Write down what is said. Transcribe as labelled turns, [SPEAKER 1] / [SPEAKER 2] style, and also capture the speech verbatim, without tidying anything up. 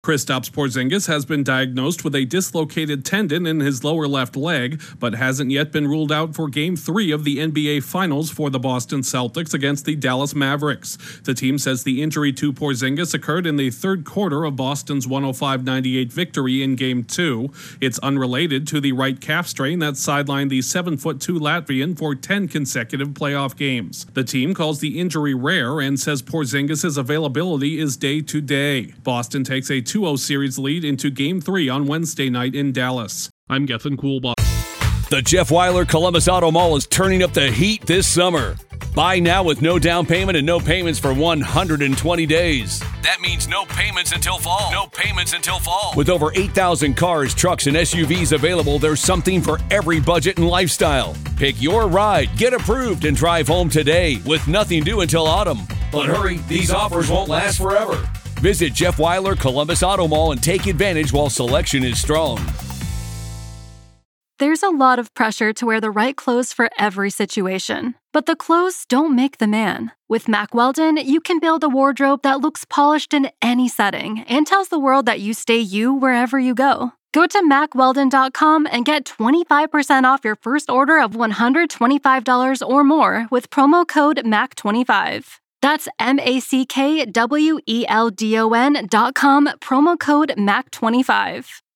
[SPEAKER 1] Kristaps Porzingis has been diagnosed with a dislocated tendon in his lower left leg, but hasn't yet been ruled out for Game three of the N B A Finals for the Boston Celtics against the Dallas Mavericks. The team says the injury to Porzingis occurred in the third quarter of Boston's one oh five ninety-eight victory in Game two. It's unrelated to the right calf strain that sidelined the seven foot two Latvian for ten consecutive playoff games. The team calls the injury rare and says Porzingis' availability is day-to-day. Boston takes a two oh series lead into Game three on Wednesday night in Dallas. I'm Gethin Coolbaugh.
[SPEAKER 2] The Jeff Weiler Columbus Auto Mall is turning up the heat this summer. Buy now with no down payment and no payments for one hundred twenty days. That means no payments until fall. No payments until fall. With over eight thousand cars, trucks, and S U Vs available, there's something for every budget and lifestyle. Pick your ride, get approved, and drive home today with nothing due until autumn. But hurry, these offers won't last forever. Visit Jeff Weiler Columbus Auto Mall and take advantage while selection is strong.
[SPEAKER 3] There's a lot of pressure to wear the right clothes for every situation. But the clothes don't make the man. With Mack Weldon, you can build a wardrobe that looks polished in any setting and tells the world that you stay you wherever you go. Go to mack weldon dot com and get twenty-five percent off your first order of one hundred twenty-five dollars or more with promo code M A C twenty-five. That's M A C K W E L D O N dot com, promo code M A C twenty-five.